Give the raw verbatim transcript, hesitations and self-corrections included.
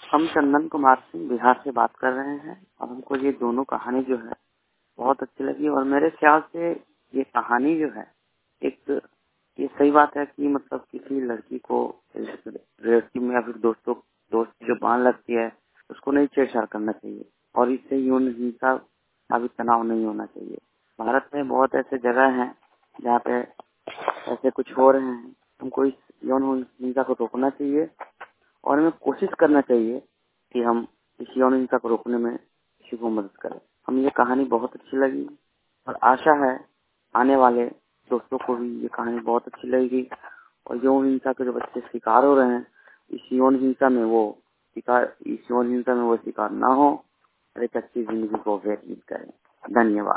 हम चंदन कुमार सिंह बिहार से बात कर रहे हैं और हमको ये दोनों कहानी जो है बहुत अच्छी लगी और मेरे ख्याल से ये कहानी जो है एक ये सही बात है कि मतलब किसी लड़की को लड़की में या फिर दोस्तों दोस्त जो बांध लगती है उसको नहीं छेड़छाड़ करना चाहिए और इससे यौन हिंसा का भी तनाव नहीं होना चाहिए। भारत में बहुत ऐसे जगह हैं जहाँ पे ऐसे कुछ हो रहे हैं, हमको इस यौन हिंसा को रोकना चाहिए और हमें कोशिश करना चाहिए कि हम इस यौन हिंसा को रोकने में किसी को मदद करें। हमें ये कहानी बहुत अच्छी लगी और आशा है आने वाले दोस्तों को भी ये कहानी बहुत अच्छी लगेगी और यौन हिंसा के जो बच्चे शिकार हो रहे हैं इस यौन हिंसा में वो शिकार इस यौन हिंसा में वो शिकार ना हो और एक अच्छी जिंदगी को व्यतीत करें। धन्यवाद।